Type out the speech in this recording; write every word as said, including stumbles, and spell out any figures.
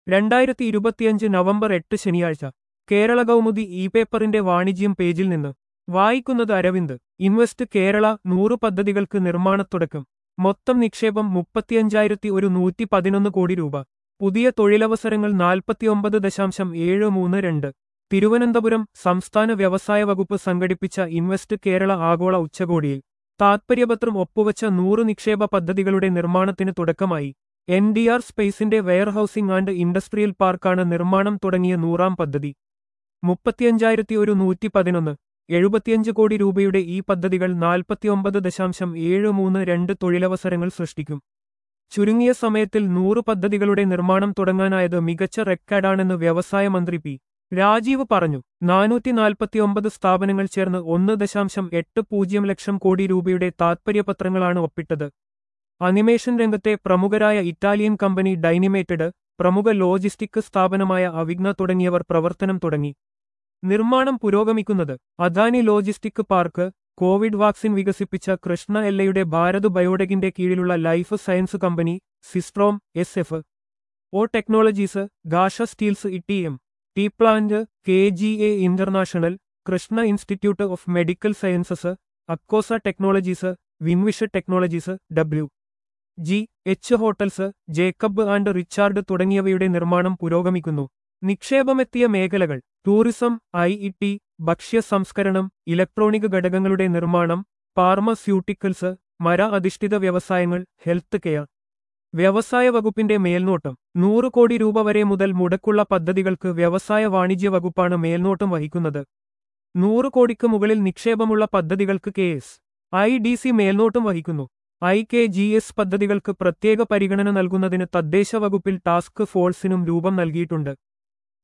രണ്ടായിരത്തി ഇരുപത്തിയഞ്ച് നവംബർ എട്ട് ശനിയാഴ്ച കേരള കൗമുദി ഇ പേപ്പറിന്റെ വാണിജ്യം പേജിൽ നിന്ന് വായിക്കുന്നത് അരവിന്ദ്. ഇൻവെസ്റ്റ് കേരള നൂറ് പദ്ധതികൾക്ക് നിർമ്മാണത്തുടക്കം. മൊത്തം നിക്ഷേപം മുപ്പത്തിയഞ്ചായിരത്തി ഒരു നൂറ്റി പതിനൊന്ന് കോടി രൂപ. പുതിയ തൊഴിലവസരങ്ങൾ നാൽപ്പത്തിയൊമ്പത് ദശാംശം ഏഴ് മൂന്ന് രണ്ട്. തിരുവനന്തപുരം സംസ്ഥാന വ്യവസായ വകുപ്പ് സംഘടിപ്പിച്ച ഇൻവെസ്റ്റ് കേരള ആഗോള ഉച്ചകോടിയിൽ താത്പര്യപത്രം ഒപ്പുവച്ച നൂറ് നിക്ഷേപ പദ്ധതികളുടെ നിർമ്മാണത്തിന് തുടക്കമായി. എൻ ഡി ആർ സ്പേസിന്റെ വെയർഹൌസിംഗ് ആൻഡ് ഇൻഡസ്ട്രിയൽ പാർക്കാണ് നിർമ്മാണം തുടങ്ങിയ നൂറാം പദ്ധതി. മുപ്പത്തിയഞ്ചായിരത്തി ഒരു നൂറ്റി പതിനൊന്ന് എഴുപത്തിയഞ്ച് കോടി രൂപയുടെ ഈ പദ്ധതികൾ നാൽപ്പത്തിയൊമ്പത് ദശാംശം ഏഴ് മൂന്ന് രണ്ട് തൊഴിലവസരങ്ങൾ സൃഷ്ടിക്കും. ചുരുങ്ങിയ സമയത്തിൽ നൂറ് പദ്ധതികളുടെ നിർമ്മാണം തുടങ്ങാനായത് മികച്ച റെക്കോർഡാണെന്ന് വ്യവസായ മന്ത്രി പി രാജീവ് പറഞ്ഞു. നാനൂറ്റി നാൽപ്പത്തിയൊമ്പത് സ്ഥാപനങ്ങൾ ചേർന്ന് ഒന്ന് ദശാംശം എട്ട് പൂജ്യം ലക്ഷം കോടി രൂപയുടെ താത്പര്യപത്രങ്ങളാണ് ഒപ്പിട്ടത്. അനിമേഷൻ രംഗത്തെ പ്രമുഖരായ ഇറ്റാലിയൻ കമ്പനി ഡൈനിമേറ്റഡ്, പ്രമുഖ ലോജിസ്റ്റിക് സ്ഥാപനമായ അവിഗ്ന തുടങ്ങിയവർ പ്രവർത്തനം തുടങ്ങി. നിർമ്മാണം പുരോഗമിക്കുന്നത് Adani logistic park, Covid vaccine വികസിപ്പിച്ച കൃഷ്ണ എല്ലയുടെ ഭാരത് ബയോടെക്കിന്റെ കീഴിലുള്ള life science company Systrom, S F O technologies, Gasha steels, E T M T plant, K G A international, Krishna institute of medical sciences, അക്കോസ ടെക്നോളജീസ്, വിൻവിഷ് technologies, W G H hotels, Jacob and Richard തുടങ്ങിയവയുടെ നിർമ്മാണം പുരോഗമിക്കുന്നു. നിക്ഷേപമെത്തിയ മേഖലകൾ tourism, I E T, ഭക്ഷ്യ സംസ്കരണം, electronic ഘടകങ്ങളുടെ നിർമ്മാണം, ഫാർമസ്യൂട്ടിക്കൽസ്, മര അധിഷ്ഠിത വ്യവസായങ്ങൾ, ഹെൽത്ത് കെയർ. വ്യവസായ വകുപ്പിന്റെ മേൽനോട്ടം. നൂറ് കോടി രൂപ വരെ മുതൽ മുടക്കുള്ള പദ്ധതികൾക്ക് വ്യവസായ വാണിജ്യ വകുപ്പാണ് മേൽനോട്ടം വഹിക്കുന്നത്. നൂറ് കോടിക്ക് മുകളിൽ നിക്ഷേപമുള്ള പദ്ധതികൾക്ക് K S I D C മേൽനോട്ടം വഹിക്കുന്നു. ഐ കെ ജി എസ് പദ്ധതികൾക്ക് പ്രത്യേക പരിഗണന നൽകുന്നതിന് തദ്ദേശ വകുപ്പിൽ ടാസ്ക് ഫോഴ്സിനും രൂപം നൽകിയിട്ടുണ്ട്.